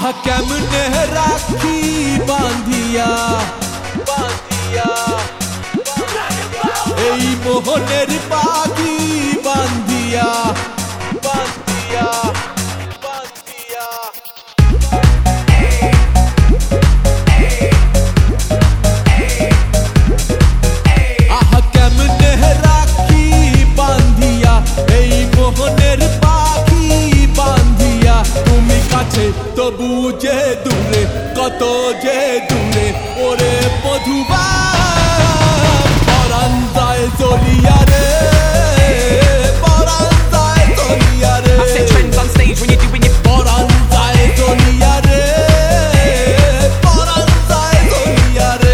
কেমনে রাখি বাঁধিয়া বাঁধিয়া এই মোহনের পাখি বাঁধিয়া বাঁধিয়া বাঁধিয়া কেমনে রাখি বাঁধিয়া এই মোহনের পাখি বাঁধিয়া তুমি কাছে তবু যে দূরে কত যে দূরে ওরে মধুবা পরাণ যায় জ্বলিয়া রে পরাণ যায় জ্বলিয়া রে পরাণ যায় জ্বলিয়া রে পরাণ যায় জ্বলিয়া রে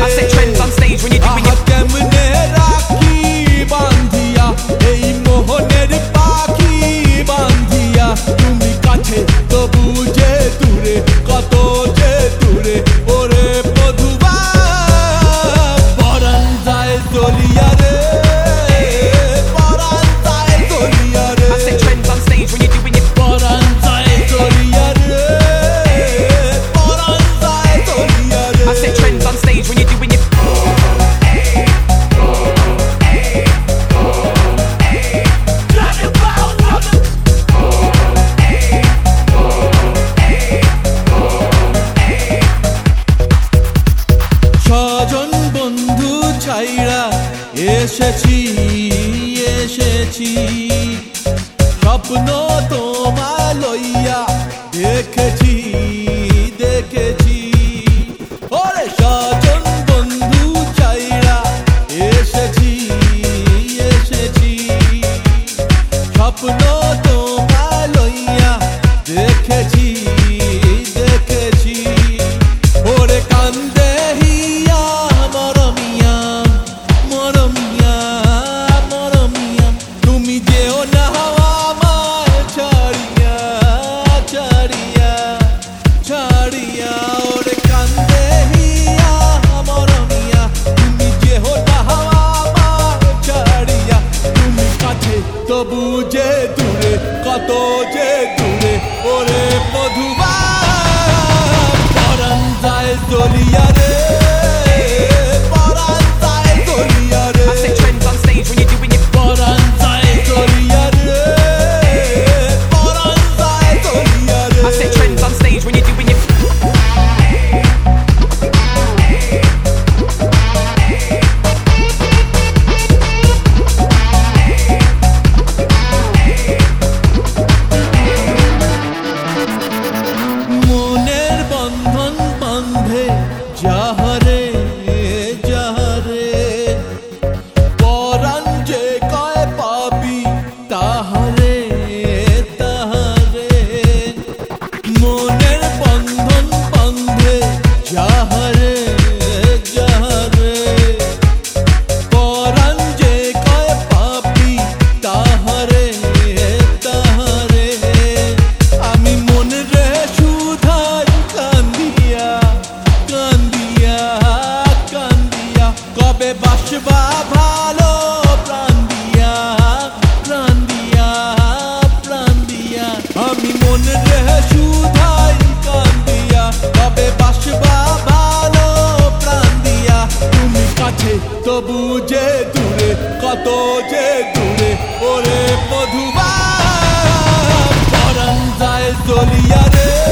কেমনে রাখি বাঁধিয়া এই মোহনের পাখি বাঁধিয়া তুমি কাছে তবু যে দূরে কত যে দূরে ওরে মধুবা পরাণ যায় জ্বলিয়া রে পরাণ যায় জ্বলিয়া রে পরাণ যায় জ্বলিয়া রে পরাণ যায় জ্বলিয়া রে স্বজন বন্ধু ছাইরা এসেছি এসেছি স্বপ্ন তোমায় লইয়া দেখেছি দেখেছি ওরে স্বজন বন্ধু ছাইরা এসেছি এসেছি স্বপ্ন তোমায় লইয়া দেখেছি দেখেছি ওরে কান্দে তুমি যেও না আমায় ছাড়িয়া ছাড়িয়া ছাড়িয়া ওরে কান্দে হিয়া মরমিয়া তুমি যেও না আমায় ছাড়িয়া তুমি কাছে তবু যে দূরে কত যে দূরে ওরে মধুবা পরাণ যায় জ্বলিয়া রে পরাণ যায় জ্বলিয়া রে পরাণ যায় জ্বলিয়া রে পরাণ যায় জ্বলিয়া রে মনের বন্ধন বাঁধে যাহারে যাহারে পরাণ যে কয় পাবি তাহারে তাহারে মনের বন্ধন বাঁধে যাহারে যাহারে পরাণ যে কয় পাবি তাহারে তাহারে আমি মনে রে সুধাই কান্দিয়া কান্দিয়া কান্দিয়া কবে বাসবা ভালো প্রাণ দিয়া প্রাণ দিয়া প্রাণ দিয়া আমি মনে রে সুধাই কান্দিয়া কবে বাসবা ভালো প্রাণ দিয়া তুমি কাছে তবু যে দূরে কত যে দূরে ওরে মধুবা পরাণ যায় জ্বলিয়া রে